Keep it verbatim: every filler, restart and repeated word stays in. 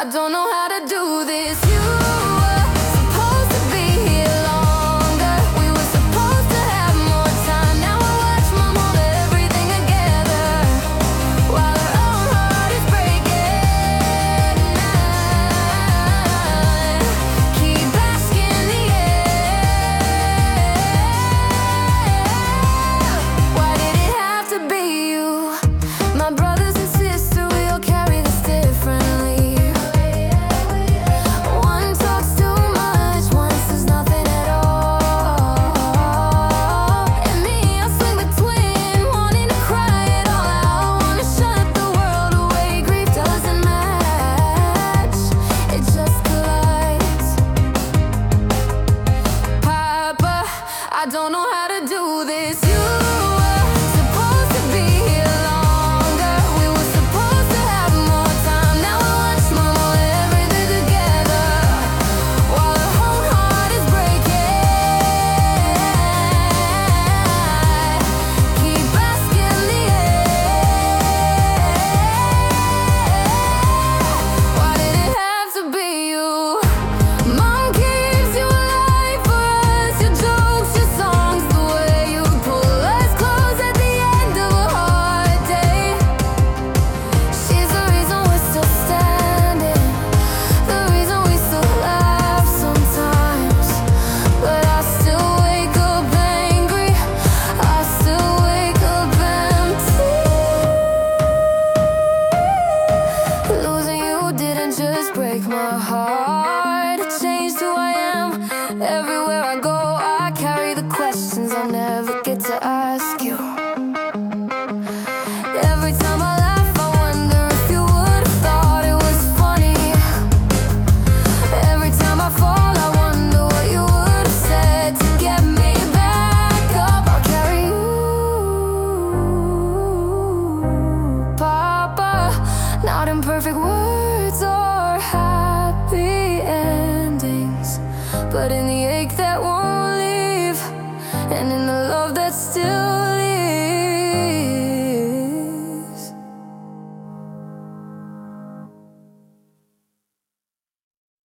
don't know how to do this. You were supposed to be here longer. We were supposed to have more time. Now I watch Mom hold everything together while her own heart is breaking. Keep asking the air, why did it have to be you? My brothers and sisters, we all carry this differently. One talks too much, one says nothing at all. And me, I swing between, wanting to cry it all out, wanna shut the world away. Grief doesn't match, it just collides. Papa, I don't know how to do this. You were supposed to be here longer. We were supposed to have more time. Now I watch Mom hold everything together while her whole heart is breaking. Keep asking the air, why did it have to be you? Mom keeps you alive for us. Your jokes, your songs, the way you pull us close at the end of a hard day. She's the reason we're still standing, the reason we still laugh sometimes. But I still wake up angry, I still wake up empty. Losing you didn't just break my heart, it changed who I am. Everywhere I go, I carry the questions I never get to ask you. Every time I laugh, I wonder if you would have thought it was funny. Every time I fall, I wonder what you would have said to get me back up. I'll carry you, Papa. Not in perfect words or happy endings, but in the ache that won't leave, and in the love that's still